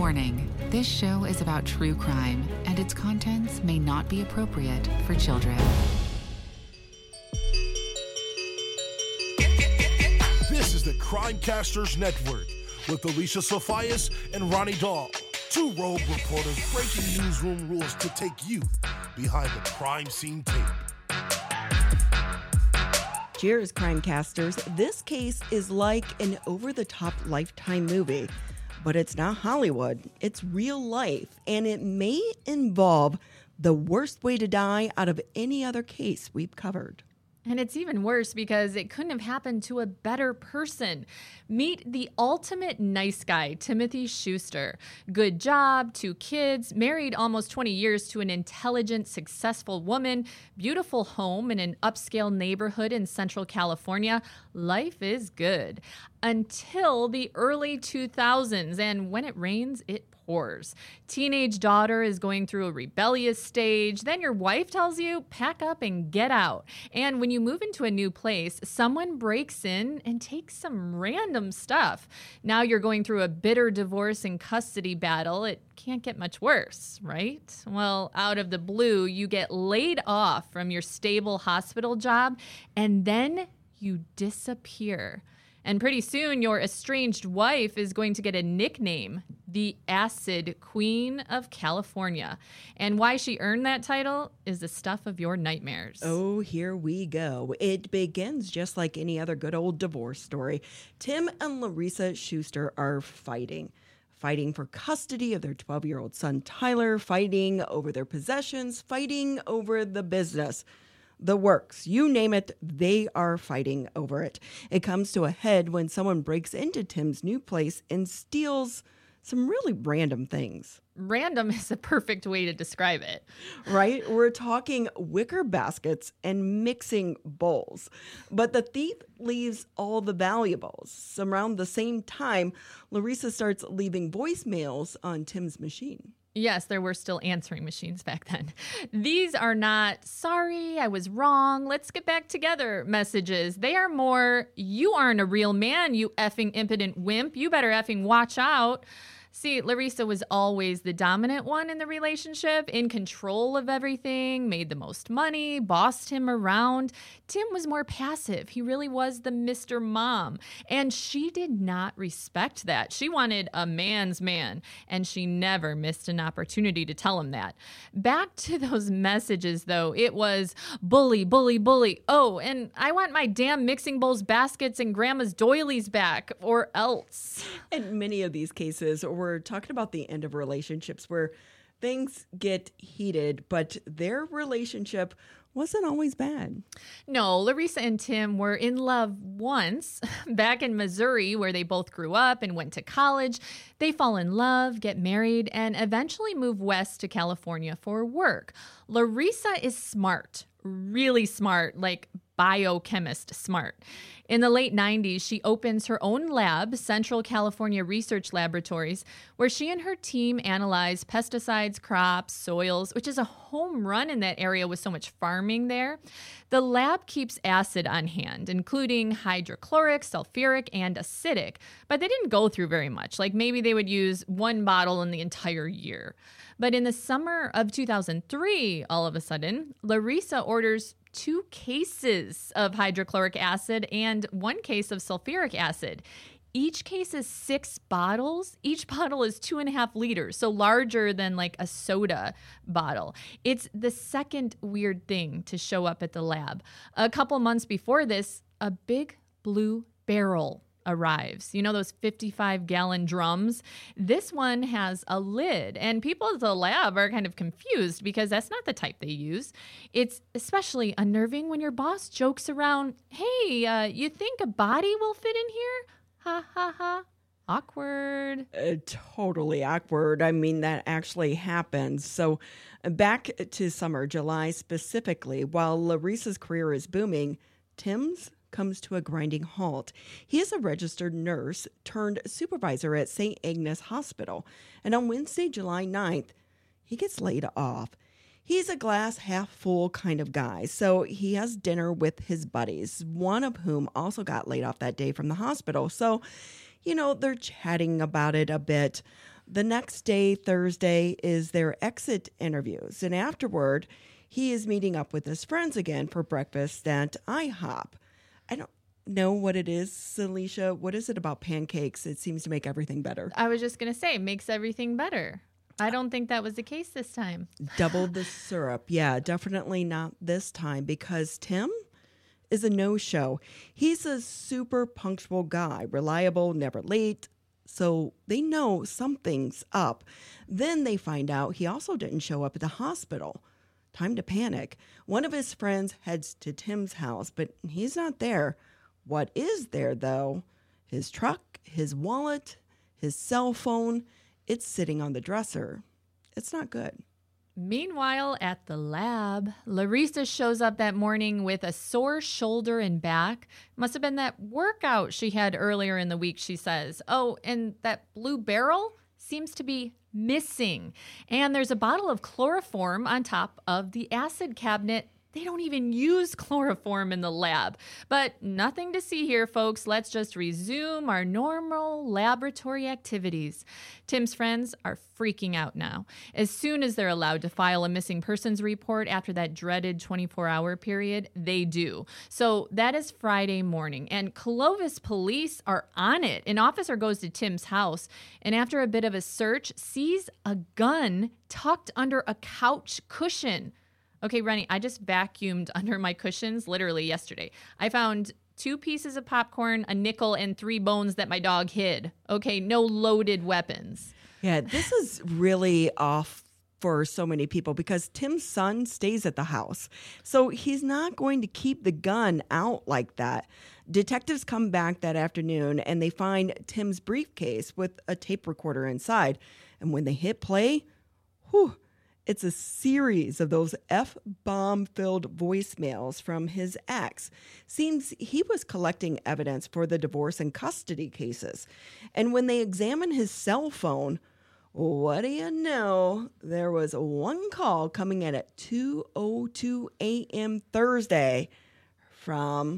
Warning, this show is about true crime, and its contents may not be appropriate for children. This is the Crimecasters Network with Alicia Sophias and Ronnie Dahl. Two rogue reporters breaking newsroom rules to take you behind the crime scene tape. Cheers, Crimecasters. This case is like an over-the-top Lifetime movie, but it's not Hollywood. It's real life, and it may involve the worst way to die out of any other case we've covered. And it's even worse because it couldn't have happened to a better person. Meet the ultimate nice guy, Timothy Schuster. Good job, 2 kids, married almost 20 years to an intelligent, successful woman, beautiful home in an upscale neighborhood in Central California. Life is good. Until the early 2000s, and when it rains, it pours. Teenage daughter is going through a rebellious stage. Then your wife tells you, pack up and get out. And when you move into a new place, someone breaks in and takes some random stuff. Now you're going through a bitter divorce and custody battle. It can't get much worse, right? Well, out of the blue, you get laid off from your stable hospital job, and then you disappear. And pretty soon, your estranged wife is going to get a nickname, the Acid Queen of California. And why she earned that title is the stuff of your nightmares. Oh, here we go. It begins just like any other good old divorce story. Tim and Larissa Schuster are fighting for custody of their 12-year-old son, Tyler, fighting over their possessions, fighting over the business. The works, you name it, they are fighting over it. It comes to a head when someone breaks into Tim's new place and steals some really random things. Random is a perfect way to describe it. Right? We're talking wicker baskets and mixing bowls. But the thief leaves all the valuables. Around the same time, Larissa starts leaving voicemails on Tim's machine. Yes, there were still answering machines back then. These are not, sorry, I was wrong, let's get back together messages. They are more, you aren't a real man, you effing impotent wimp. You better effing watch out. See, Larissa was always the dominant one in the relationship, in control of everything, made the most money, bossed him around. Tim was more passive. He really was the Mr. Mom. And she did not respect that. She wanted a man's man, and she never missed an opportunity to tell him that. Back to those messages, though, it was bully, bully, bully. Oh, and I want my damn mixing bowls, baskets, and grandma's doilies back, or else. In many of these cases, we're talking about the end of relationships where things get heated, but their relationship wasn't always bad. No, Larissa and Tim were in love once back in Missouri, where they both grew up and went to college. They fall in love, get married, and eventually move west to California for work. Larissa is smart, really smart, like biochemist smart. In the late 90s, she opens her own lab, Central California Research Laboratories, where she and her team analyze pesticides, crops, soils, which is a home run in that area with so much farming there. The lab keeps acid on hand, including hydrochloric, sulfuric, and acidic, but they didn't go through very much. Like maybe they would use 1 bottle in the entire year. But in the summer of 2003, all of a sudden, Larissa orders 2 cases of hydrochloric acid and 1 case of sulfuric acid. Each case is 6 bottles. Each bottle is 2.5 liters, so larger than like a soda bottle. It's the second weird thing to show up at the lab. A couple months before this, a big blue barrel arrives. You know those 55-gallon drums? This one has a lid, and people at the lab are kind of confused because that's not the type they use. It's especially unnerving when your boss jokes around, hey, you think a body will fit in here? Ha, ha, ha. Awkward. Totally awkward. I mean, that actually happens. So back to summer, July specifically, while Larissa's career is booming, Tim's comes to a grinding halt. He is a registered nurse turned supervisor at St. Agnes Hospital. And on Wednesday, July 9th, he gets laid off. He's a glass half full kind of guy, so he has dinner with his buddies, one of whom also got laid off that day from the hospital. So, they're chatting about it a bit. The next day, Thursday, is their exit interviews. And afterward, he is meeting up with his friends again for breakfast at IHOP. I don't know what it is, Alicia. What is it about pancakes? It seems to make everything better. I was just going to say, makes everything better. I don't think that was the case this time. Double the syrup. Yeah, definitely not this time because Tim is a no-show. He's a super punctual guy, reliable, never late. So they know something's up. Then they find out he also didn't show up at the hospital. Time to panic. One of his friends heads to Tim's house, but he's not there. What is there, though? His truck, his wallet, his cell phone. It's sitting on the dresser. It's not good. Meanwhile, at the lab, Larissa shows up that morning with a sore shoulder and back. Must have been that workout she had earlier in the week, she says. Oh, and that blue barrel seems to be missing. And there's a bottle of chloroform on top of the acid cabinet. They don't even use chloroform in the lab. But nothing to see here, folks. Let's just resume our normal laboratory activities. Tim's friends are freaking out now. As soon as they're allowed to file a missing persons report after that dreaded 24-hour period, they do. So that is Friday morning, and Clovis police are on it. An officer goes to Tim's house, and after a bit of a search, sees a gun tucked under a couch cushion. Okay, Rennie, I just vacuumed under my cushions literally yesterday. I found 2 pieces of popcorn, a nickel, and 3 bones that my dog hid. Okay, no loaded weapons. Yeah, this is really off for so many people because Tim's son stays at the house. So he's not going to keep the gun out like that. Detectives come back that afternoon and they find Tim's briefcase with a tape recorder inside. And when they hit play, whew, it's a series of those F-bomb-filled voicemails from his ex. Seems he was collecting evidence for the divorce and custody cases. And when they examine his cell phone, what do you know? There was one call coming in at 2:02 a.m. Thursday from,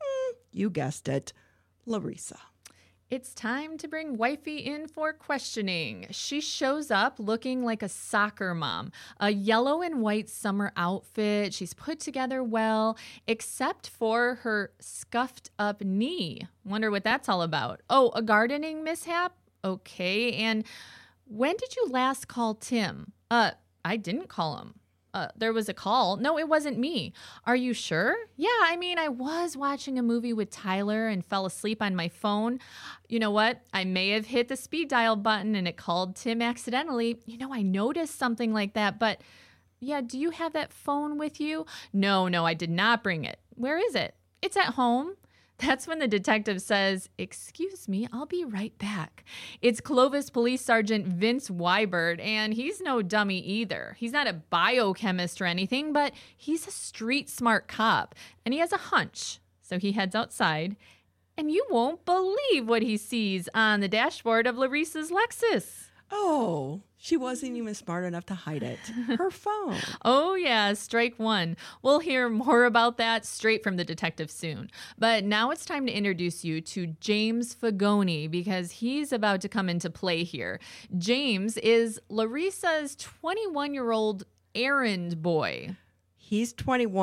you guessed it, Larissa. It's time to bring wifey in for questioning. She shows up looking like a soccer mom, a yellow and white summer outfit. She's put together well, except for her scuffed up knee. Wonder what that's all about. Oh, a gardening mishap? Okay. And when did you last call Tim? I didn't call him. There was a call. No, it wasn't me. Are you sure? Yeah, I mean, I was watching a movie with Tyler and fell asleep on my phone. You know what? I may have hit the speed dial button and it called Tim accidentally. You know, I noticed something like that, but yeah, do you have that phone with you? No, I did not bring it. Where is it? It's at home. That's when the detective says, "Excuse me, I'll be right back." It's Clovis Police Sergeant Vince Wybert, and he's no dummy either. He's not a biochemist or anything, but he's a street-smart cop, and he has a hunch. So he heads outside, and you won't believe what he sees on the dashboard of Larissa's Lexus. Oh, she wasn't even smart enough to hide it. Her phone. Oh, yeah, strike one. We'll hear more about that straight from the detective soon. But now it's time to introduce you to James Fagoni because he's about to come into play here. James is Larissa's 21-year-old errand boy. He's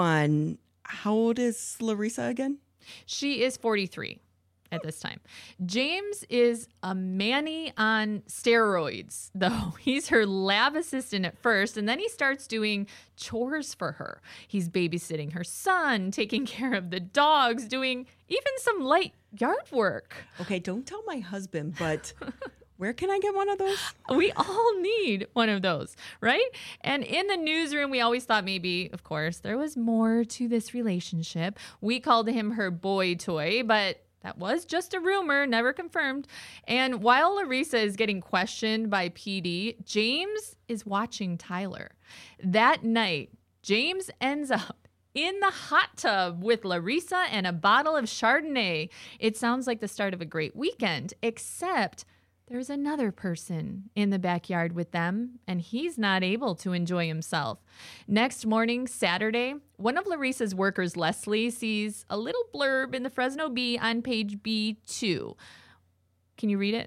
21. How old is Larissa again? She is 43. At this time. James is a Manny on steroids, though. He's her lab assistant at first, and then he starts doing chores for her. He's babysitting her son, taking care of the dogs, doing even some light yard work. Okay, don't tell my husband, but where can I get one of those? We all need one of those, right? And in the newsroom, we always thought maybe, of course, there was more to this relationship. We called him her boy toy, but that was just a rumor, never confirmed. And while Larissa is getting questioned by PD, James is watching Tyler. That night, James ends up in the hot tub with Larissa and a bottle of Chardonnay. It sounds like the start of a great weekend, except there's another person in the backyard with them, and he's not able to enjoy himself. Next morning, Saturday, one of Larissa's workers, Leslie, sees a little blurb in the Fresno Bee on page B2. Can you read it?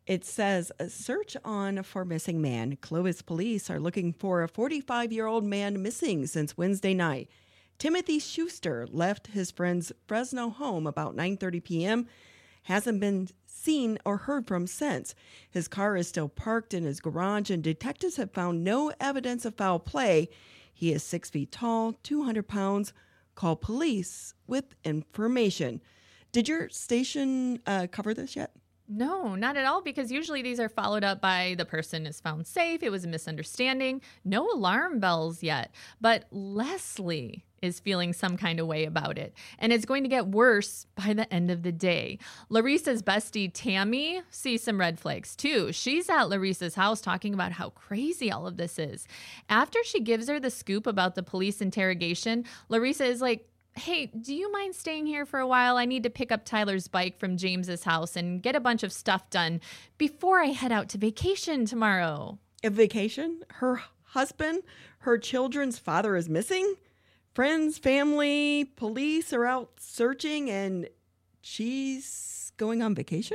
It says, a search on for missing man. Clovis police are looking for a 45-year-old man missing since Wednesday night. Timothy Schuster left his friend's Fresno home about 9:30 p.m. Hasn't been seen or heard from since. His car is still parked in his garage, and detectives have found no evidence of foul play. He is 6 feet tall, 200 pounds. Call police with information. Did your station cover this yet? No, not at all, because usually these are followed up by the person is found safe. It was a misunderstanding. No alarm bells yet. But Leslie is feeling some kind of way about it, and it's going to get worse by the end of the day. Larissa's bestie, Tammy, sees some red flags too. She's at Larissa's house talking about how crazy all of this is. After she gives her the scoop about the police interrogation, Larissa is like, hey, do you mind staying here for a while? I need to pick up Tyler's bike from James's house and get a bunch of stuff done before I head out to vacation tomorrow. A vacation? Her husband, her children's father is missing? Friends, family, police are out searching, and she's going on vacation?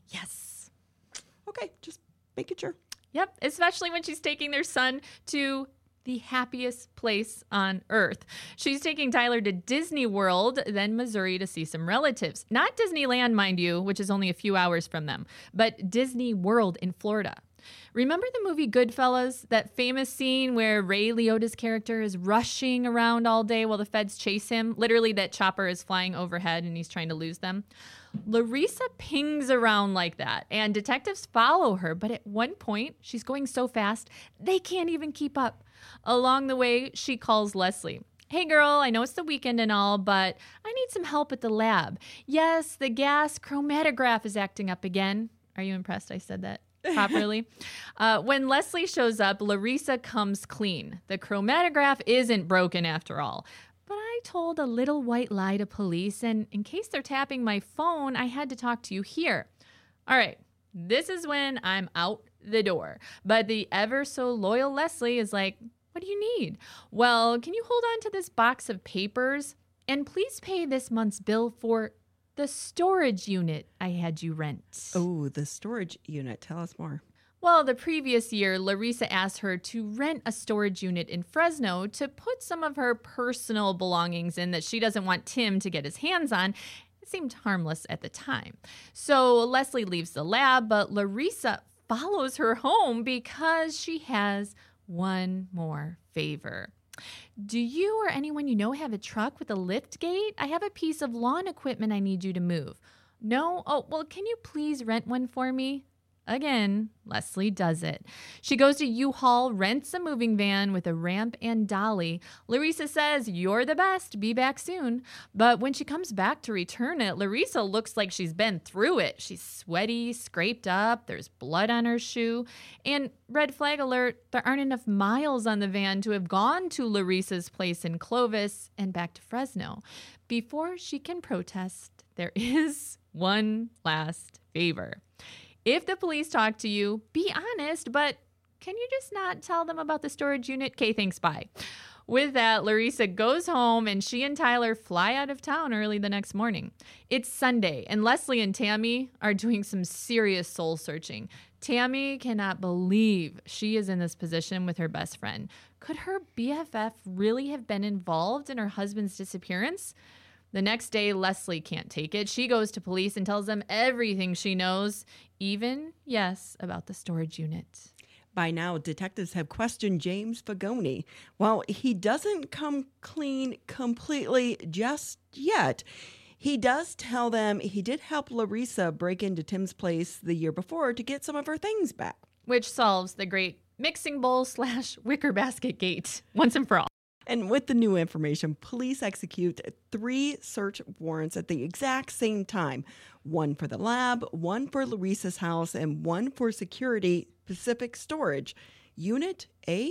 Yes. Okay, just making sure. Yep, especially when she's taking their son to the happiest place on earth. She's taking Tyler to Disney World, then Missouri to see some relatives. Not Disneyland, mind you, which is only a few hours from them, but Disney World in Florida. Remember the movie Goodfellas, that famous scene where Ray Liotta's character is rushing around all day while the feds chase him? Literally, that chopper is flying overhead and he's trying to lose them. Larissa pings around like that, and detectives follow her, but at one point, she's going so fast, they can't even keep up. Along the way, she calls Leslie. Hey girl, I know it's the weekend and all, but I need some help at the lab. Yes, the gas chromatograph is acting up again. Are you impressed I said that properly? When Leslie shows up, Larissa comes clean. The chromatograph isn't broken after all. But I told a little white lie to police, and in case they're tapping my phone, I had to talk to you here. All right, this is when I'm out the door. But the ever so loyal Leslie is like, what do you need? Well, can you hold on to this box of papers? And please pay this month's bill for the storage unit I had you rent. Oh, the storage unit. Tell us more. Well, the previous year, Larissa asked her to rent a storage unit in Fresno to put some of her personal belongings in that she doesn't want Tim to get his hands on. It seemed harmless at the time. So Leslie leaves the lab, but Larissa follows her home because she has one more favor. Do you or anyone you know have a truck with a lift gate? I have a piece of lawn equipment I need you to move. No? Oh, well, can you please rent one for me? Again, Leslie does it. She goes to U-Haul, rents a moving van with a ramp and dolly. Larissa says, you're the best. Be back soon. But when she comes back to return it, Larissa looks like she's been through it. She's sweaty, scraped up. There's blood on her shoe. And red flag alert, there aren't enough miles on the van to have gone to Larissa's place in Clovis and back to Fresno. Before she can protest, there is one last favor. If the police talk to you, be honest, but can you just not tell them about the storage unit? Okay, thanks, bye. With that, Larissa goes home and she and Tyler fly out of town early the next morning. It's Sunday, and Leslie and Tammy are doing some serious soul searching. Tammy cannot believe she is in this position with her best friend. Could her BFF really have been involved in her husband's disappearance? The next day, Leslie can't take it. She goes to police and tells them everything she knows, even, yes, about the storage unit. By now, detectives have questioned James Fagoni. While he doesn't come clean completely just yet, he does tell them he did help Larissa break into Tim's place the year before to get some of her things back. Which solves the great mixing bowl / wicker basket gate once and for all. And with the new information, police execute 3 search warrants at the exact same time. One for the lab, one for Larissa's house, and one for Security Pacific Storage, Unit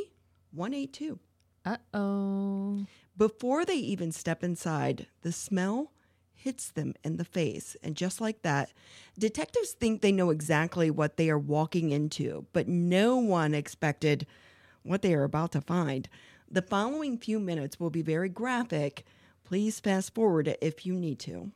A182. Uh-oh. Before they even step inside, the smell hits them in the face. And just like that, detectives think they know exactly what they are walking into, but no one expected what they are about to find. The following few minutes will be very graphic. Please fast forward if you need to.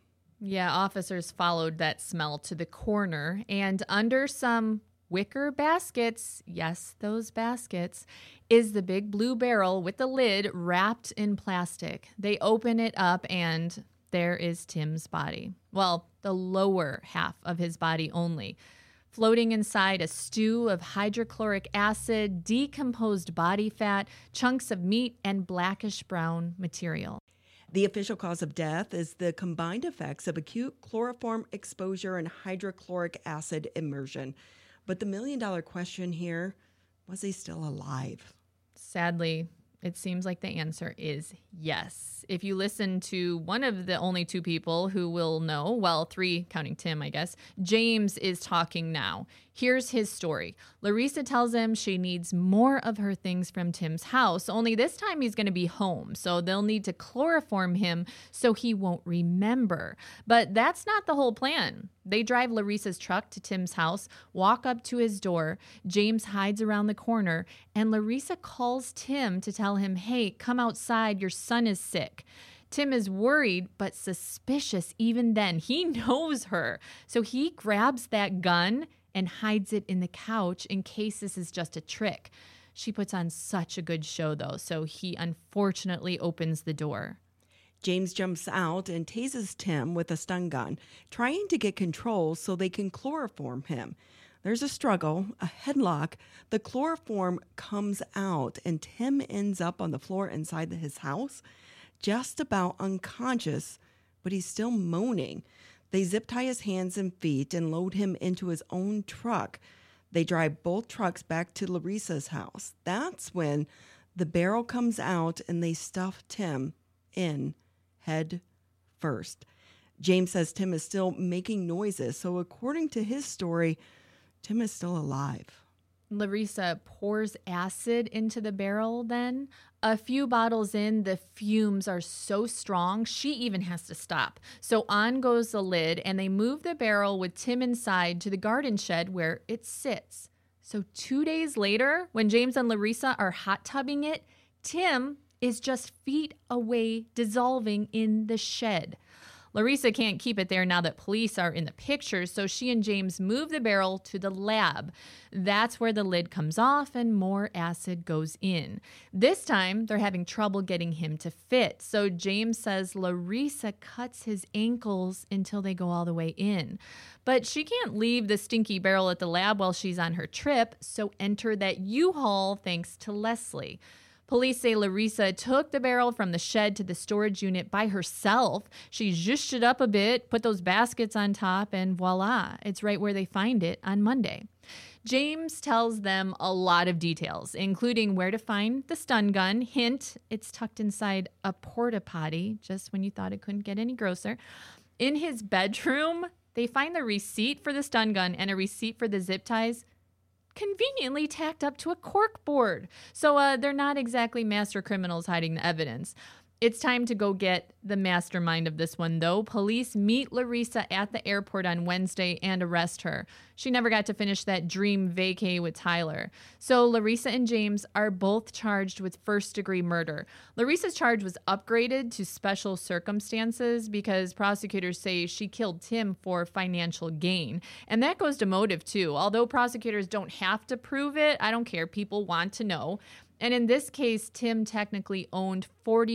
Yeah, officers followed that smell to the corner, and under some wicker baskets, yes, those baskets, is the big blue barrel with the lid wrapped in plastic. They open it up, and there is Tim's body. Well, the lower half of his body only, floating inside a stew of hydrochloric acid, decomposed body fat, chunks of meat, and blackish brown material. The official cause of death is the combined effects of acute chloroform exposure and hydrochloric acid immersion. But the million-dollar question here, was he still alive? Sadly, it seems like the answer is yes. If you listen to one of the only two people who will know, well, three, counting Tim, I guess, James is talking now. Here's his story. Larissa tells him she needs more of her things from Tim's house, only this time he's going to be home, so they'll need to chloroform him so he won't remember. But that's not the whole plan. They drive Larissa's truck to Tim's house, walk up to his door. James hides around the corner, and Larissa calls Tim to tell him, hey, come outside, your son is sick. Tim is worried, but suspicious even then. He knows her. So he grabs that gun and hides it in the couch in case this is just a trick. She puts on such a good show, though, so he unfortunately opens the door. James jumps out and tases Tim with a stun gun, trying to get control so they can chloroform him. There's a struggle, a headlock. The chloroform comes out, and Tim ends up on the floor inside his house, just about unconscious, but he's still moaning. They zip tie his hands and feet and load him into his own truck. They drive both trucks back to Larissa's house. That's when the barrel comes out and they stuff Tim in head first. James says Tim is still making noises, so according to his story, Tim is still alive. Larissa pours acid into the barrel then. A few bottles in, the fumes are so strong, she even has to stop. So on goes the lid, and they move the barrel with Tim inside to the garden shed where it sits. So 2 days later, when James and Larissa are hot tubbing it, Tim is just feet away, dissolving in the shed. Larissa can't keep it there now that police are in the picture, so she and James move the barrel to the lab. That's where the lid comes off and more acid goes in. This time, they're having trouble getting him to fit, so James says Larissa cuts his ankles until they go all the way in. But she can't leave the stinky barrel at the lab while she's on her trip, so enter that U-Haul thanks to Leslie. Police say Larissa took the barrel from the shed to the storage unit by herself. She zhushed it up a bit, put those baskets on top, and voila, it's right where they find it on Monday. James tells them a lot of details, including where to find the stun gun. Hint, it's tucked inside a porta potty, just when you thought it couldn't get any grosser. In his bedroom, they find the receipt for the stun gun and a receipt for the zip ties conveniently tacked up to a cork board. So they're not exactly master criminals hiding the evidence. It's time to go get the mastermind of this one, though. Police meet Larissa at the airport on Wednesday and arrest her. She never got to finish that dream vacay with Tyler. So Larissa and James are both charged with first-degree murder. Larissa's charge was upgraded to special circumstances because prosecutors say she killed Tim for financial gain. And that goes to motive, too. Although prosecutors don't have to prove it, I don't care. People want to know. And in this case, Tim technically owned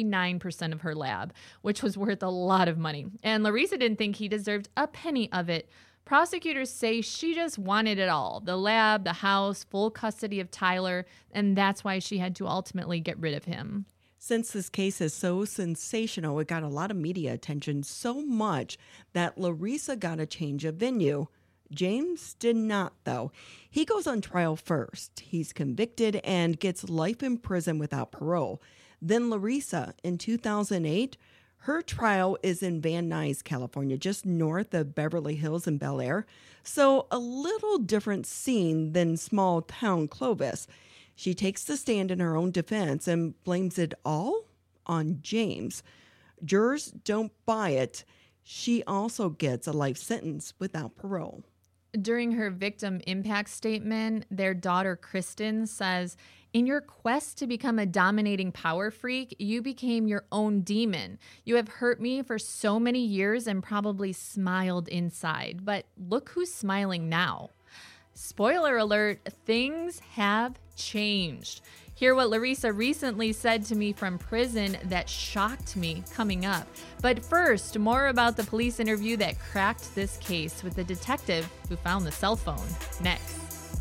49% of her lab, which was worth a lot of money. And Larissa didn't think he deserved a penny of it. Prosecutors say she just wanted it all. The lab, the house, full custody of Tyler, and that's why she had to ultimately get rid of him. Since this case is so sensational, it got a lot of media attention, so much that Larissa got a change of venue. James did not, though. He goes on trial first. He's convicted and gets life in prison without parole. Then Larissa, in 2008, her trial is in Van Nuys, California, just north of Beverly Hills and Bel Air. So a little different scene than small town Clovis. She takes the stand in her own defense and blames it all on James. Jurors don't buy it. She also gets a life sentence without parole. During her victim impact statement, their daughter Kristen says, "In your quest to become a dominating power freak, you became your own demon. You have hurt me for so many years and probably smiled inside. But look who's smiling now." Spoiler alert, things have changed. Hear what Larissa recently said to me from prison that shocked me coming up. But first, more about the police interview that cracked this case with the detective who found the cell phone. Next.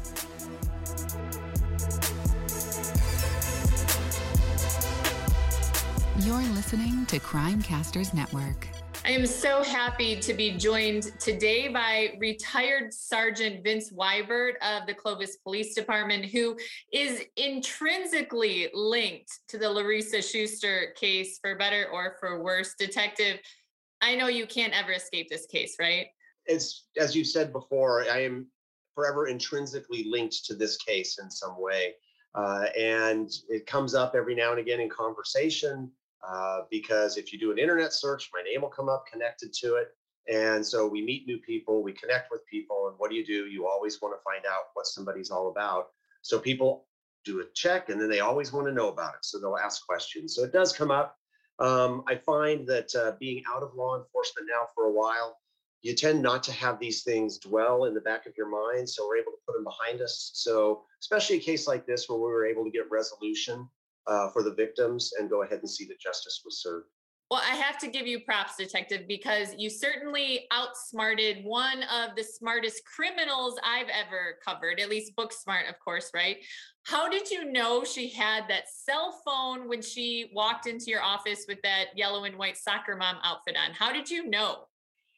You're listening to Crimecasters Network. I am so happy to be joined today by retired Sergeant Vince Wybert of the Clovis Police Department, who is intrinsically linked to the Larissa Schuster case, for better or for worse. Detective, I know you can't ever escape this case, right? It's, as you said before, I am forever intrinsically linked to this case in some way. And it comes up every now and again in conversation. Because if you do an internet search, my name will come up connected to it. And so we meet new people, we connect with people, and what do? You always want to find out what somebody's all about. So people do a check and then they always want to know about it. So they'll ask questions. So it does come up. I find that being out of law enforcement now for a while, you tend not to have these things dwell in the back of your mind. So we're able to put them behind us. So especially a case like this where we were able to get resolution for the victims and go ahead and see that justice was served. Well, I have to give you props, Detective, because you certainly outsmarted one of the smartest criminals I've ever covered, at least book smart, of course, right? How did you know she had that cell phone when she walked into your office with that yellow and white soccer mom outfit on? How did you know?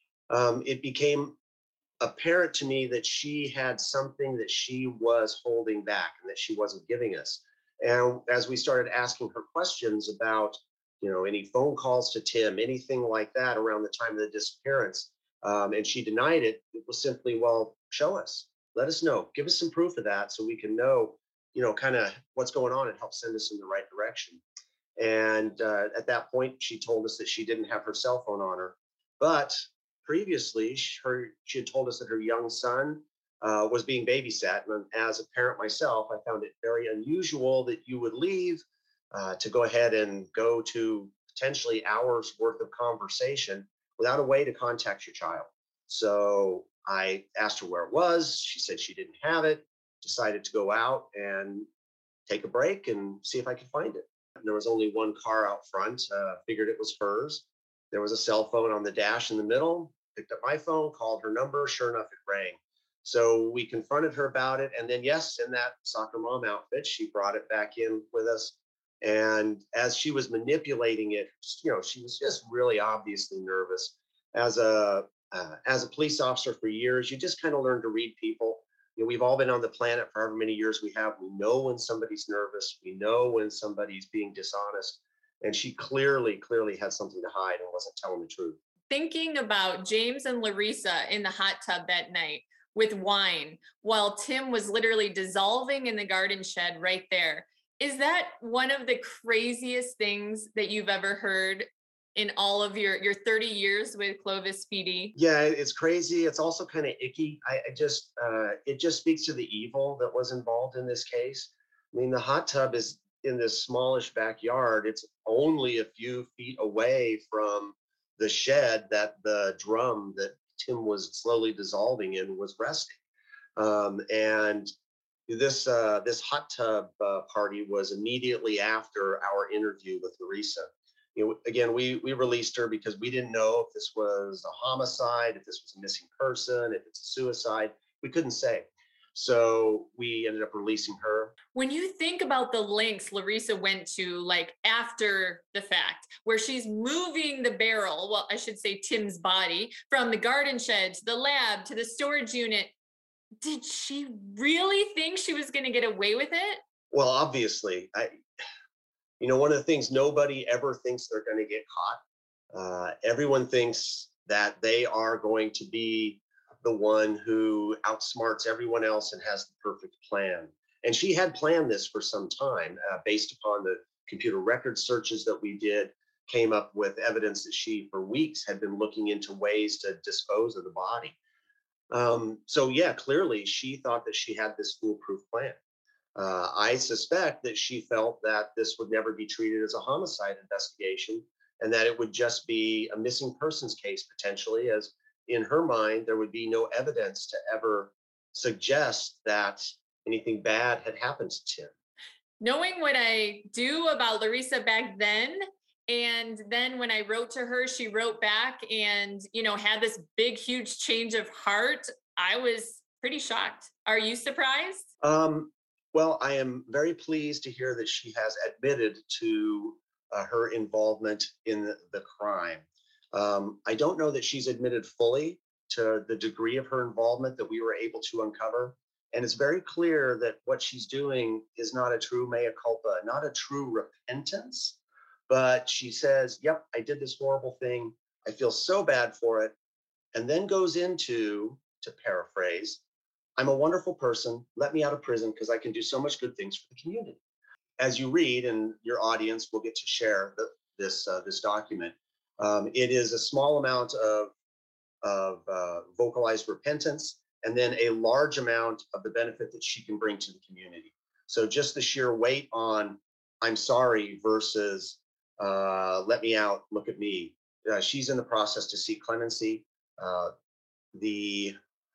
It became apparent to me that she had something that she was holding back and that she wasn't giving us. And as we started asking her questions about, any phone calls to Tim, anything like that around the time of the disappearance, and she denied it, it was simply, well, show us, let us know, give us some proof of that so we can know, kind of what's going on and help send us in the right direction. And at that point, she told us that she didn't have her cell phone on her. But previously, she had told us that her young son was being babysat. And as a parent myself, I found it very unusual that you would leave to go ahead and go to potentially hours worth of conversation without a way to contact your child. So I asked her where it was. She said she didn't have it, decided to go out and take a break and see if I could find it. And there was only one car out front, figured it was hers. There was a cell phone on the dash in the middle, picked up my phone, called her number. Sure enough, it rang. So we confronted her about it. And then, yes, in that soccer mom outfit, she brought it back in with us. And as she was manipulating it, she was just really obviously nervous. As a police officer for years, you just kind of learn to read people. We've all been on the planet for however many years we have. We know when somebody's nervous. We know when somebody's being dishonest. And she clearly had something to hide and wasn't telling the truth. Thinking about James and Larissa in the hot tub that night with wine while Tim was literally dissolving in the garden shed right there. Is that one of the craziest things that you've ever heard in all of your 30 years with Clovis PD? Yeah, it's crazy. It's also kind of icky. It just speaks to the evil that was involved in this case. I mean, the hot tub is in this smallish backyard. It's only a few feet away from the shed that the drum that Tim was slowly dissolving in was resting. And this hot tub party was immediately after our interview with Larissa. Again, we released her because we didn't know if this was a homicide, if this was a missing person, if it's a suicide. We couldn't say. So we ended up releasing her. When you think about the lengths Larissa went to, like after the fact, where she's moving the barrel, well, I should say Tim's body, from the garden shed to the lab to the storage unit, did she really think she was going to get away with it? Well, obviously, one of the things, nobody ever thinks they're going to get caught. Everyone thinks that they are going to be the one who outsmarts everyone else and has the perfect plan. And she had planned this for some time based upon the computer record searches that we did, came up with evidence that she, for weeks, had been looking into ways to dispose of the body. So yeah, clearly she thought that she had this foolproof plan. I suspect that she felt that this would never be treated as a homicide investigation and that it would just be a missing persons case potentially, as in her mind, there would be no evidence to ever suggest that anything bad had happened to Tim. Knowing what I do about Larissa back then, and then when I wrote to her, she wrote back and, had this big, huge change of heart. I was pretty shocked. Are you surprised? Well, I am very pleased to hear that she has admitted to her involvement in the crime. I don't know that she's admitted fully to the degree of her involvement that we were able to uncover. And it's very clear that what she's doing is not a true mea culpa, not a true repentance, but she says, yep, I did this horrible thing. I feel so bad for it. And then goes into, to paraphrase, I'm a wonderful person. Let me out of prison because I can do so much good things for the community. As you read, and your audience will get to share this document, it is a small amount of vocalized repentance, and then a large amount of the benefit that she can bring to the community. So just the sheer weight on I'm sorry versus let me out, look at me. She's in the process to seek clemency. The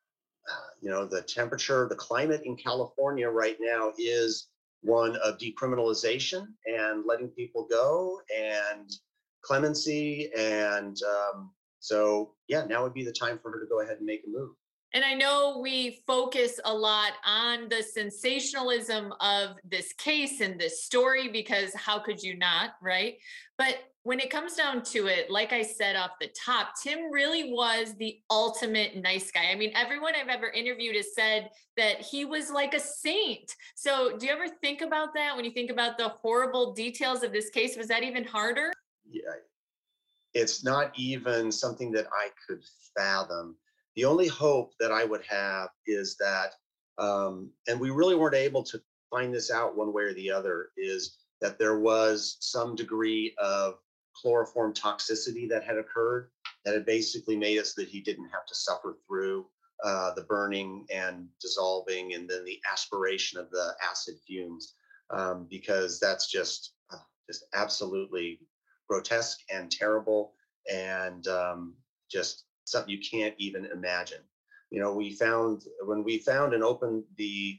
temperature, the climate in California right now is one of decriminalization and letting people go and clemency. And so, yeah, now would be the time for her to go ahead and make a move. And I know we focus a lot on the sensationalism of this case and this story, because how could you not, right? But when it comes down to it, like I said off the top, Tim really was the ultimate nice guy. I mean, everyone I've ever interviewed has said that he was like a saint. So do you ever think about that when you think about the horrible details of this case? Was that even harder? Yeah, it's not even something that I could fathom. The only hope that I would have is that, and we really weren't able to find this out one way or the other, is that there was some degree of chloroform toxicity that had occurred that had basically made it so that he didn't have to suffer through the burning and dissolving and then the aspiration of the acid fumes, because that's just absolutely grotesque and terrible and just something you can't even imagine. When we found and opened the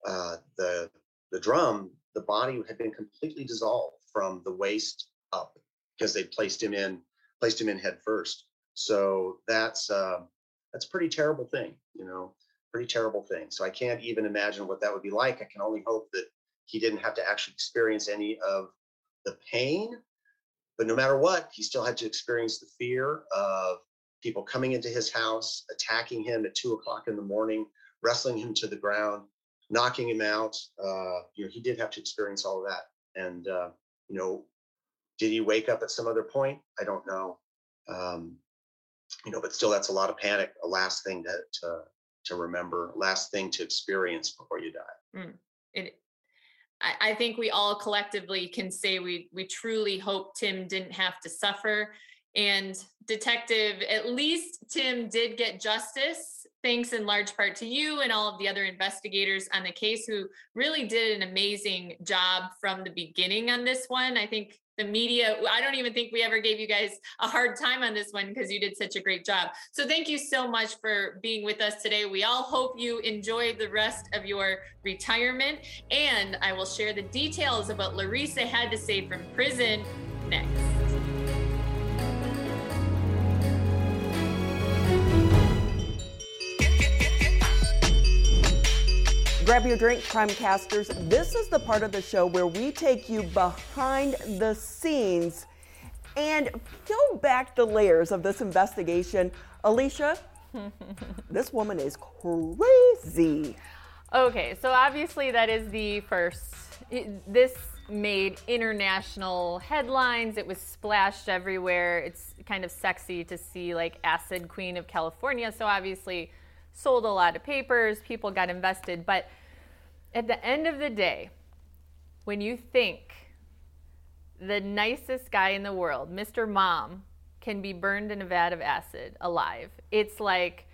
drum, the body had been completely dissolved from the waist up because they placed him in head first. So that's a pretty terrible thing, pretty terrible thing. So I can't even imagine what that would be like. I can only hope that he didn't have to actually experience any of the pain, but no matter what, he still had to experience the fear of people coming into his house, attacking him at 2:00 in the morning, wrestling him to the ground, knocking him out. He did have to experience all of that. And, did he wake up at some other point? I don't know. But still, that's a lot of panic. A last thing to remember, last thing to experience before you die. I think we all collectively can say we truly hope Tim didn't have to suffer. And Detective, at least Tim did get justice, thanks in large part to you and all of the other investigators on the case who really did an amazing job from the beginning on this one. I think the media, I don't even think we ever gave you guys a hard time on this one because you did such a great job. So thank you so much for being with us today. We all hope you enjoy the rest of your retirement. And I will share the details of what Larissa had to say from prison next. Grab your drink, Crimecasters. This is the part of the show where we take you behind the scenes and peel back the layers of this investigation. Alicia, this woman is crazy. Okay, so obviously that is the first. This made international headlines. It was splashed everywhere. It's kind of sexy to see like Acid Queen of California. So obviously sold a lot of papers, people got invested. But at the end of the day, when you think the nicest guy in the world, Mr. Mom, can be burned in a vat of acid alive, it's like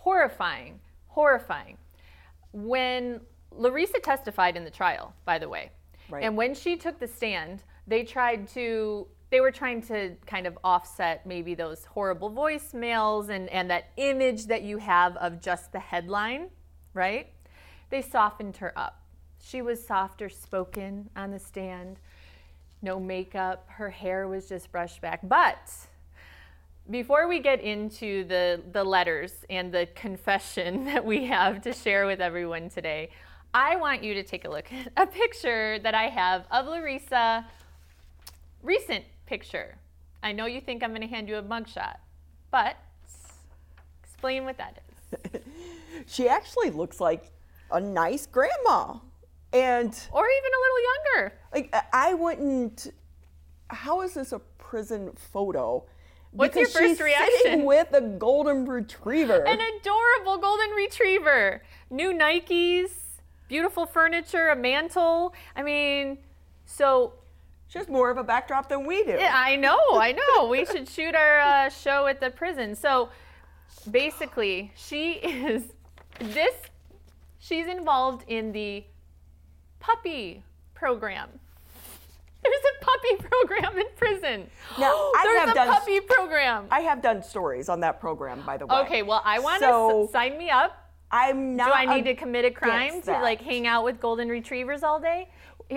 horrifying, horrifying. When Larissa testified in the trial, by the way, Right. and when she took the stand, they were trying to kind of offset maybe those horrible voicemails and that image that you have of just the headline, right? They softened her up. She was softer spoken on the stand, no makeup, her hair was just brushed back. But before we get into the letters and the confession that we have to share with everyone today, I want you to take a look at a picture that I have of Larissa, recent picture. I know you think I'm going to hand you a mugshot, but explain what that is. She actually looks like a nice grandma. And Or even a little younger. like I wouldn't. How is this a prison photo? What's Because your first she's reaction? Sitting with a golden retriever. An adorable golden retriever. New Nikes, beautiful furniture, a mantle. I mean, so She has more of a backdrop than we do. yeah, I know. We should shoot our show at the prison. So basically, she's involved in the puppy program. There's a puppy program in prison. Now, There's a puppy program. I have done stories on that program, by the way. Okay, well, I want to So, sign me up. I'm not. Do I need to commit a crime against to that. like hang out with golden retrievers all day?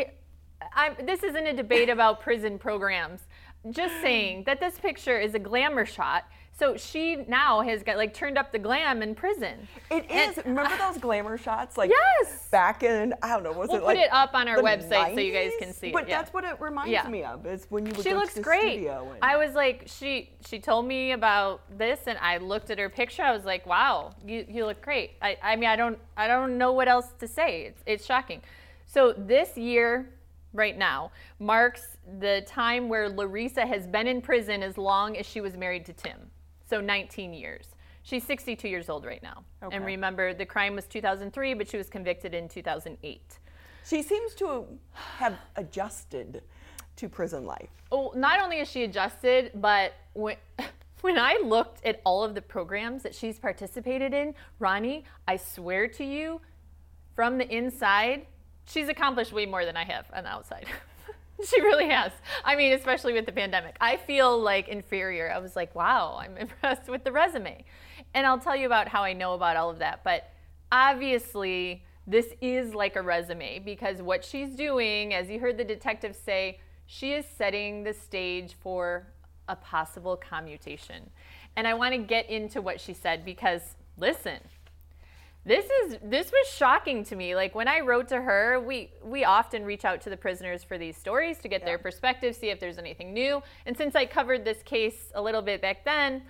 This isn't a debate about prison programs. Just saying that this picture is a glamour shot. So she now has got like turned up the glam in prison. It And- is. Remember those glamour shots? Like Yes. back in, I don't know, was We'll it put like it up on our the website so you guys 90s? can see it, But yeah. that's what it reminds Yeah. me of. Is when you would She go looks to the great. studio. And, I was like, she told me about this, and I looked at her picture. I was like, wow, you look great. I mean, I don't know what else to say. It's shocking. So this year, right now, marks the time where Larissa has been in prison as long as she was married to Tim. So 19 years. She's 62 years old right now. Okay. And remember, the crime was 2003, but she was convicted in 2008. she seems to have adjusted to prison life. Oh, not only is she adjusted, but when I looked at all of the programs that she's participated in, Ronnie, I swear to you, from the inside, she's accomplished way more than I have on the outside. She really has. I mean, especially with the pandemic. I feel like inferior. I was like, wow, I'm impressed with the resume. And I'll tell you about how I know about all of that. But obviously, this is like a resume because what she's doing, as you heard the detective say, she is setting the stage for a possible commutation. And I want to get into what she said because, listen, this was shocking to me. Like when I wrote to her, we often reach out to the prisoners for these stories to get their perspective, see if there's anything new. And since I covered this case a little bit back then,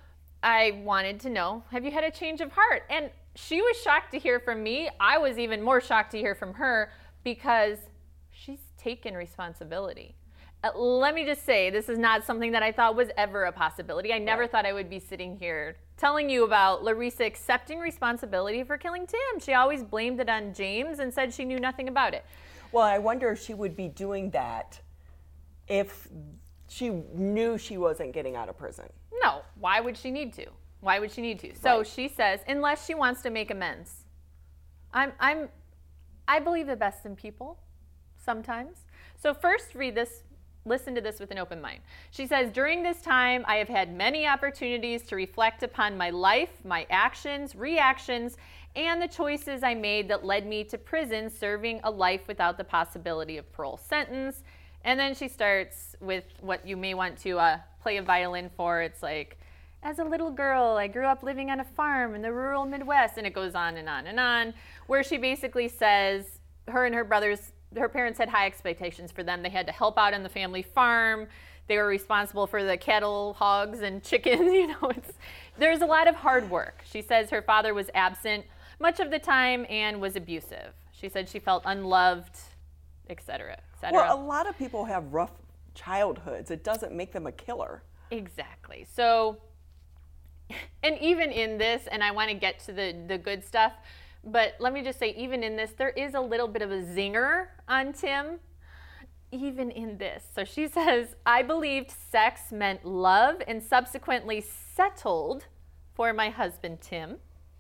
I wanted to know, have you had a change of heart? And she was shocked to hear from me. I was even more shocked to hear from her because she's taken responsibility. Let me just say, this is not something that I thought was ever a possibility. I never thought I would be sitting here telling you about Larissa accepting responsibility for killing Tim. She always blamed it on James and said she knew nothing about it. Well, I wonder if she would be doing that if she knew she wasn't getting out of prison. No, why would she need to? Why would she need to? So Right. she says, unless she wants to make amends. I believe the best in people sometimes. So first listen to this with an open mind. She says, during this time, I have had many opportunities to reflect upon my life, my actions, reactions, and the choices I made that led me to prison, serving a life without the possibility of parole sentence. And then she starts with what you may want to play a violin for. It's like, as a little girl, I grew up living on a farm in the rural Midwest. And it goes on and on and on, where she basically says her and her brothers, her parents had high expectations for them. They had to help out on the family farm. They were responsible for the cattle, hogs, and chickens. There's a lot of hard work. She says her father was absent much of the time and was abusive. She said she felt unloved, etc., etc. Well, a lot of people have rough childhoods. It doesn't make them a killer. Exactly. So, and even in this, and I want to get to the good stuff, but let me just say, even in this, there is a little bit of a zinger on Tim, even in this. So she says, I believed sex meant love and subsequently settled for my husband, Tim.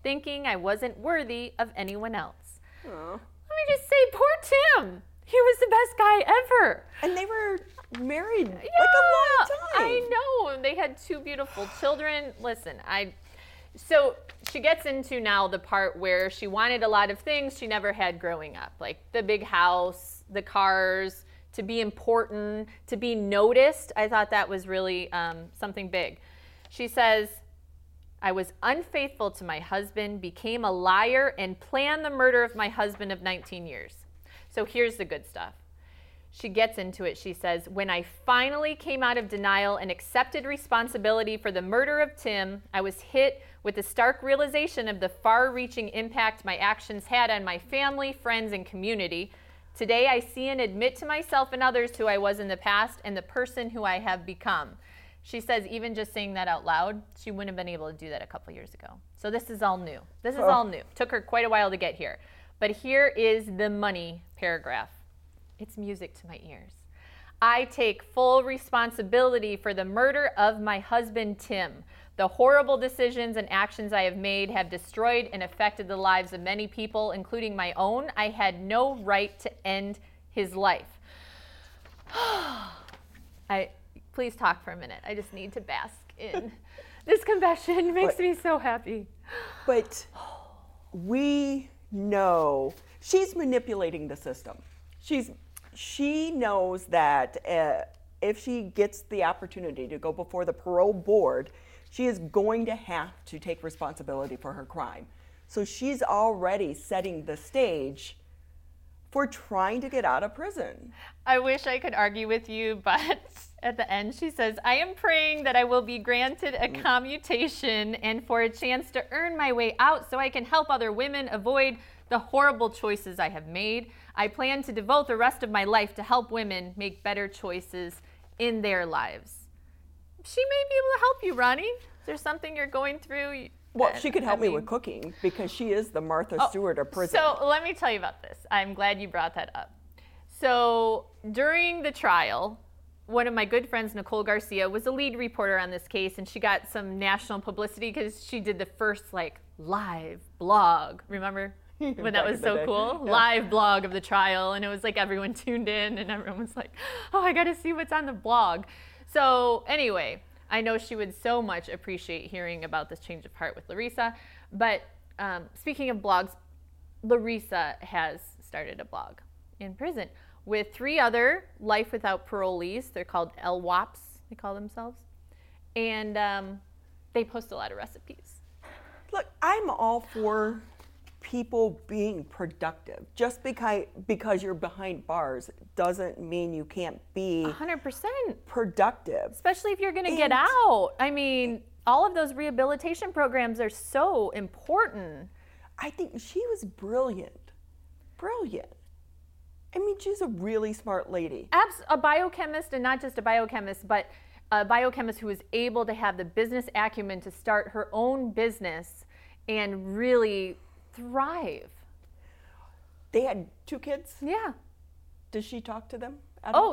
thinking I wasn't worthy of anyone else. Aw. Let me just say, poor Tim. He was the best guy ever. And they were married like Yeah, a long time. I know. They had 2 beautiful children. Listen, so she gets into now the part where she wanted a lot of things she never had growing up, like the big house, the cars, to be important, to be noticed. I thought that was really something big. She says, I was unfaithful to my husband, became a liar, and planned the murder of my husband of 19 years. So here's the good stuff. She gets into it. She says, when I finally came out of denial and accepted responsibility for the murder of Tim, I was hit with the stark realization of the far-reaching impact my actions had on my family, friends, and community. Today, I see and admit to myself and others who I was in the past and the person who I have become. She says even just saying that out loud, she wouldn't have been able to do that a couple years ago. So this is all new. This is all new. Took her quite a while to get here. But here is the money paragraph. It's music to my ears. I take full responsibility for the murder of my husband, Tim. The horrible decisions and actions I have made have destroyed and affected the lives of many people, including my own. I had no right to end his life. Please talk for a minute. I just need to bask in this confession. It makes me so happy. But we know she's manipulating the system. She knows that if she gets the opportunity to go before the parole board, she is going to have to take responsibility for her crime. So she's already setting the stage for trying to get out of prison. I wish I could argue with you, but at the end she says, I am praying that I will be granted a commutation and for a chance to earn my way out so I can help other women avoid the horrible choices I have made. I plan to devote the rest of my life to help women make better choices in their lives. She may be able to help you, Ronnie. Is there something you're going through? Well, she could help me with cooking because she is the Martha Stewart of prison. So let me tell you about this. I'm glad you brought that up. So during the trial, one of my good friends, Nicole Garcia, was a lead reporter on this case, and she got some national publicity because she did the first live blog. Remember when that was so cool? Yeah. Live blog of the trial, and it was like everyone tuned in, and everyone was like, oh, I got to see what's on the blog. So anyway, I know she would so much appreciate hearing about this change of heart with Larissa. But speaking of blogs, Larissa has started a blog in prison with 3 other life without parolees. They're called LWOPs, they call themselves. And they post a lot of recipes. Look, I'm all for people being productive. Just because you're behind bars doesn't mean you can't be 100% productive. Especially if you're going to get out. I mean, all of those rehabilitation programs are so important. I think she was brilliant. Brilliant. I mean, she's a really smart lady. A biochemist, and not just a biochemist, but a biochemist who was able to have the business acumen to start her own business and really thrive. They had 2 kids? Yeah. Does she talk to them?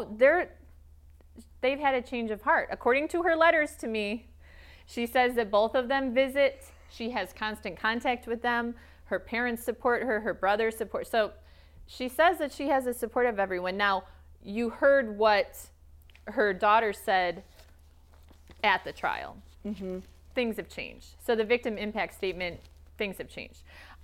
They've had a change of heart. According to her letters to me, she says that both of them visit. She has constant contact with them. Her parents support her. Her brother supports. So she says that she has the support of everyone. Now, you heard what her daughter said at the trial. Mm-hmm. Things have changed. So the victim impact statement, things have changed.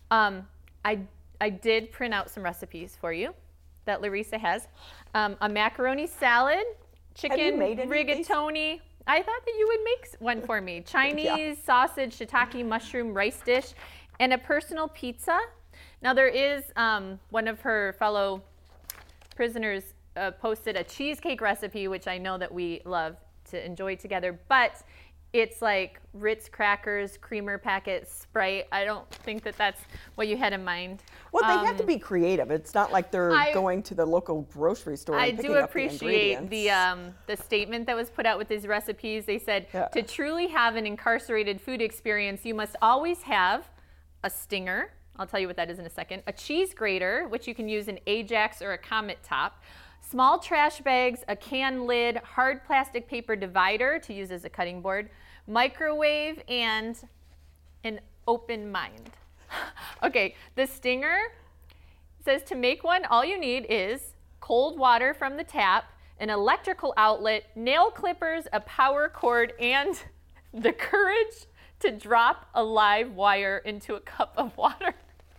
I did print out some recipes for you that Larissa has. A macaroni salad, chicken rigatoni. I thought that you would make one for me. Chinese sausage, shiitake, mushroom, rice dish, and a personal pizza. Now there is one of her fellow prisoners posted a cheesecake recipe, which I know that we love to enjoy together, but it's like Ritz crackers, creamer packet, Sprite. I don't think that that's what you had in mind. Well, they have to be creative. It's not like they're going to the local grocery store and picking up the ingredients. I do appreciate the statement that was put out with these recipes. They said, to truly have an incarcerated food experience, you must always have a stinger. I'll tell you what that is in a second. A cheese grater, which you can use an Ajax or a Comet top. Small trash bags, a can lid, hard plastic paper divider to use as a cutting board, microwave, and an open mind. Okay, the stinger says to make one, all you need is cold water from the tap, an electrical outlet, nail clippers, a power cord, and the courage to drop a live wire into a cup of water.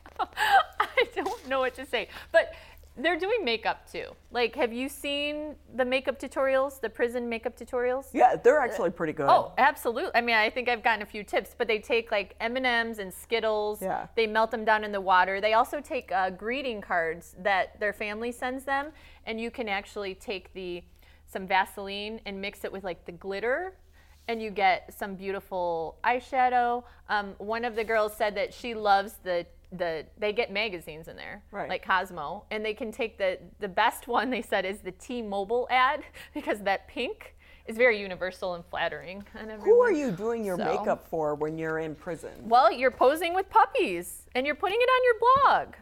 I don't know what to say, but they're doing makeup too. Like, have you seen the makeup tutorials, the prison makeup tutorials? Yeah, they're actually pretty good. Oh, absolutely. I mean, I think I've gotten a few tips, but they take like M&Ms and Skittles. Yeah. They melt them down in the water. They also take greeting cards that their family sends them, and you can actually take some Vaseline and mix it with like the glitter, and you get some beautiful eyeshadow. One of the girls said that she loves they get magazines in there, right, like Cosmo, and they can take the best one, they said, is the T-Mobile ad, because that pink is very universal and flattering on everyone. Who are you doing your makeup for when you're in prison? Well, you're posing with puppies and you're putting it on your blog.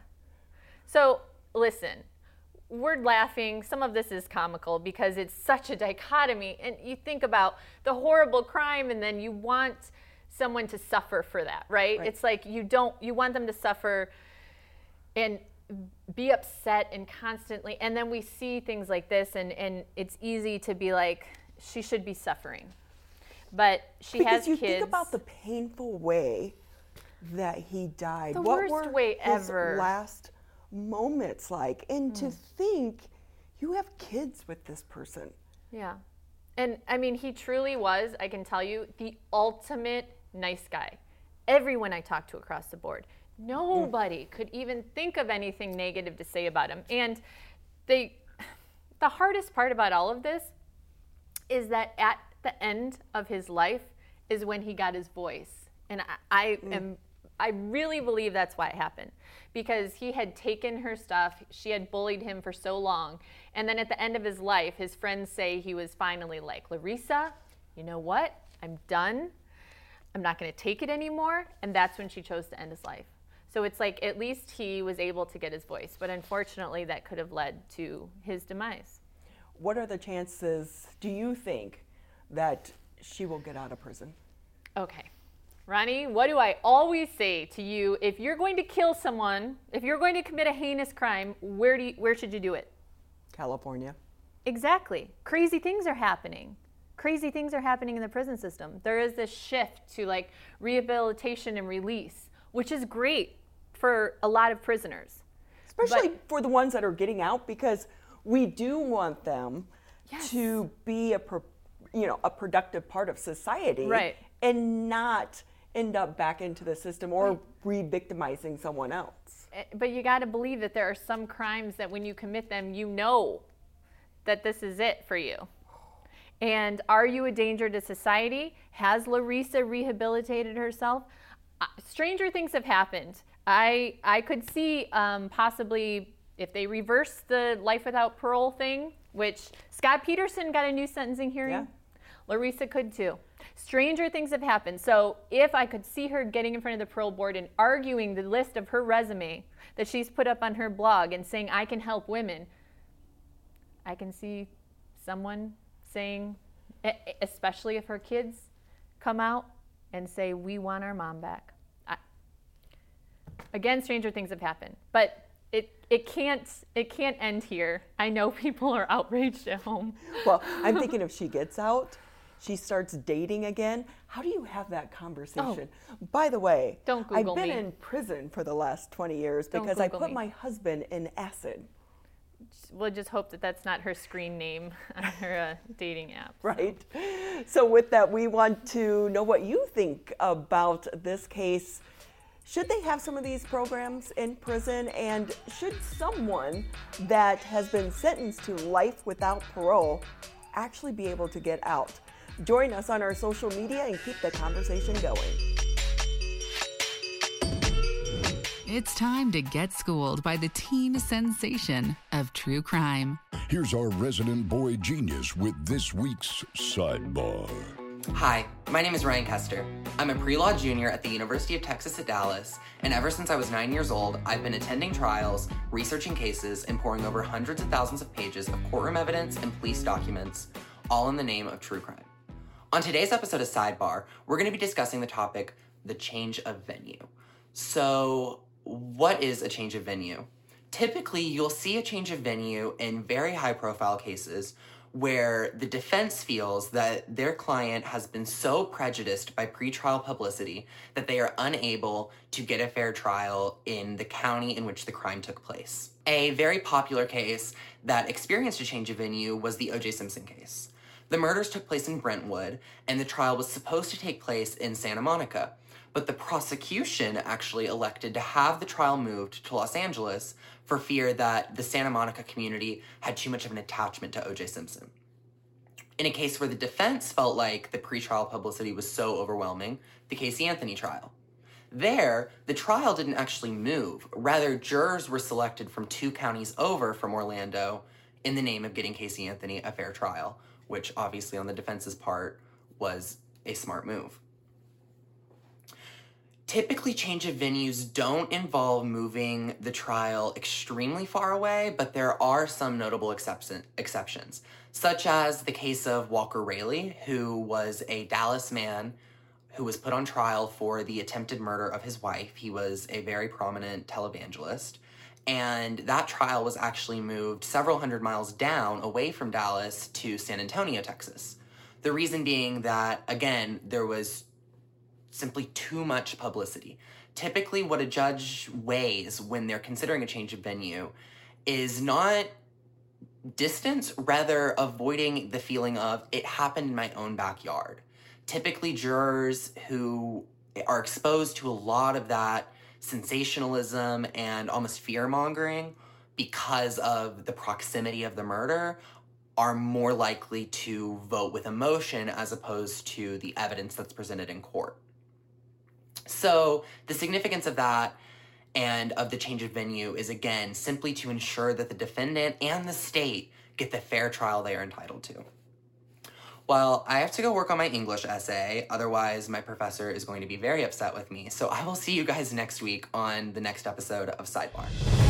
So listen, we're laughing. Some of this is comical because it's such a dichotomy, and you think about the horrible crime and then you want someone to suffer for that, right? It's like you want them to suffer and be upset and constantly, and then we see things like this and it's easy to be like, she should be suffering. But she has kids. Because you think about the painful way that he died. What worst way ever. His last moments like? And to think you have kids with this person. Yeah. And I mean, he truly was, I can tell you, the ultimate nice guy. Everyone I talked to across the board, nobody could even think of anything negative to say about him. And the hardest part about all of this is that at the end of his life is when he got his voice. And I really believe that's why it happened, because he had taken her stuff. She had bullied him for so long. And then at the end of his life, his friends say he was finally like, Larissa, you know what? I'm done. I'm not going to take it anymore. And that's when she chose to end his life. So it's like, at least he was able to get his voice. But unfortunately, that could have led to his demise. What are the chances, do you think, that she will get out of prison? Okay. Ronnie, what do I always say to you? If you're going to kill someone, if you're going to commit a heinous crime, where should you do it? California. Exactly. Crazy things are happening. Crazy things are happening in the prison system. There is this shift to like rehabilitation and release, which is great for a lot of prisoners. Especially for the ones that are getting out, because we do want them to be a productive part of society, right, and not end up back into the system or re-victimizing someone else. But you got to believe that there are some crimes that when you commit them, you know that this is it for you. And are you a danger to society? Has Larissa rehabilitated herself? Stranger things have happened. I could see possibly if they reverse the life without parole thing, which Scott Peterson got a new sentencing hearing. Yeah. Larissa could too. Stranger things have happened. So if I could see her getting in front of the parole board and arguing the list of her resume that she's put up on her blog and saying, I can help women, I can see someone saying, especially if her kids come out and say, we want our mom back. Again, stranger things have happened, but it can't end here. I know people are outraged at home. Well, I'm thinking if she gets out, she starts dating again. How do you have that conversation? Oh, by the way, don't Google I've been me. in prison for the last 20 years because I put my husband in acid. We'll just hope that that's not her screen name on her dating app. So. Right. So with that, we want to know what you think about this case. Should they have some of these programs in prison? And should someone that has been sentenced to life without parole actually be able to get out? Join us on our social media and keep the conversation going. It's time to get schooled by the teen sensation of true crime. Here's our resident boy genius with this week's Sidebar. Hi, my name is Ryan Kester. I'm a pre-law junior at the University of Texas at Dallas, and ever since I was 9 years old, I've been attending trials, researching cases, and poring over hundreds of thousands of pages of courtroom evidence and police documents, all in the name of true crime. On today's episode of Sidebar, we're going to be discussing the topic, the change of venue. So what is a change of venue? Typically, you'll see a change of venue in very high-profile cases where the defense feels that their client has been so prejudiced by pretrial publicity that they are unable to get a fair trial in the county in which the crime took place. A very popular case that experienced a change of venue was the O.J. Simpson case. The murders took place in Brentwood, and the trial was supposed to take place in Santa Monica, but the prosecution actually elected to have the trial moved to Los Angeles for fear that the Santa Monica community had too much of an attachment to O.J. Simpson. In a case where the defense felt like the pretrial publicity was so overwhelming, the Casey Anthony trial. There, the trial didn't actually move. Rather, jurors were selected from 2 counties over from Orlando in the name of getting Casey Anthony a fair trial, which obviously on the defense's part was a smart move. Typically, change of venues don't involve moving the trial extremely far away, but there are some notable exceptions, such as the case of Walker Rayleigh, who was a Dallas man who was put on trial for the attempted murder of his wife. He was a very prominent televangelist, and that trial was actually moved several hundred miles down away from Dallas to San Antonio, Texas. The reason being that, again, there was simply too much publicity. Typically, what a judge weighs when they're considering a change of venue is not distance, rather avoiding the feeling of, it happened in my own backyard. Typically, jurors who are exposed to a lot of that sensationalism and almost fear-mongering because of the proximity of the murder are more likely to vote with emotion as opposed to the evidence that's presented in court. So the significance of that and of the change of venue is, again, simply to ensure that the defendant and the state get the fair trial they are entitled to. Well, I have to go work on my English essay, otherwise my professor is going to be very upset with me. So I will see you guys next week on the next episode of Sidebar.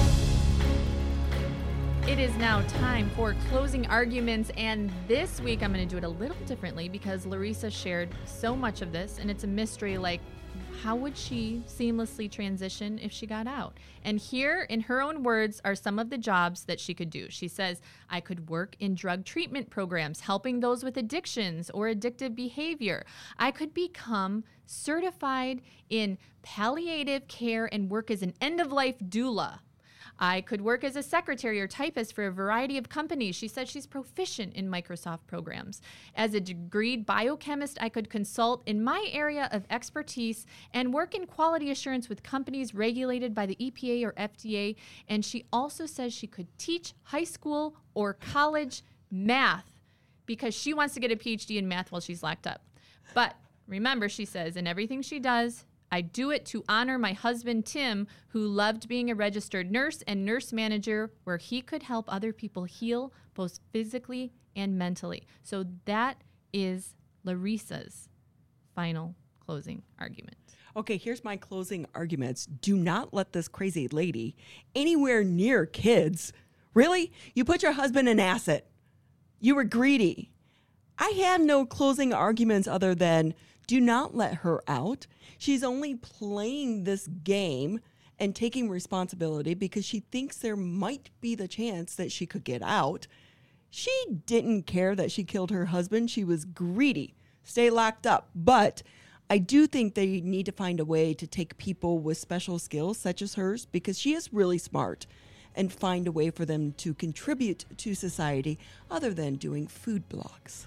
It is now time for closing arguments, and this week I'm going to do it a little differently because Larissa shared so much of this, and it's a mystery, like, how would she seamlessly transition if she got out? And here, in her own words, are some of the jobs that she could do. She says, I could work in drug treatment programs, helping those with addictions or addictive behavior. I could become certified in palliative care and work as an end-of-life doula. I could work as a secretary or typist for a variety of companies. She said she's proficient in Microsoft programs. As a degreed biochemist, I could consult in my area of expertise and work in quality assurance with companies regulated by the EPA or FDA. And she also says she could teach high school or college math because she wants to get a PhD in math while she's locked up. But remember, she says, in everything she does, I do it to honor my husband, Tim, who loved being a registered nurse and nurse manager where he could help other people heal both physically and mentally. So that is Larissa's final closing argument. Okay, here's my closing arguments. Do not let this crazy lady anywhere near kids. Really? You put your husband in acid. You were greedy. I had no closing arguments other than do not let her out. She's only playing this game and taking responsibility because she thinks there might be the chance that she could get out. She didn't care that she killed her husband. She was greedy. Stay locked up. But I do think they need to find a way to take people with special skills such as hers, because she is really smart, and find a way for them to contribute to society other than doing food blogs.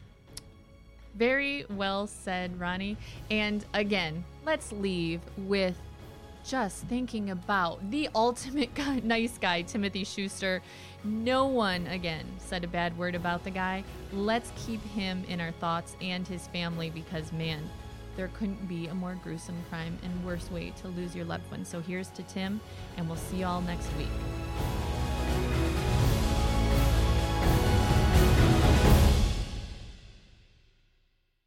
Very well said, Ronnie. And again, let's leave with just thinking about the ultimate nice guy, Timothy Schuster. No one, again, said a bad word about the guy. Let's keep him in our thoughts and his family because, man, there couldn't be a more gruesome crime and worse way to lose your loved one. So here's to Tim, and we'll see you all next week.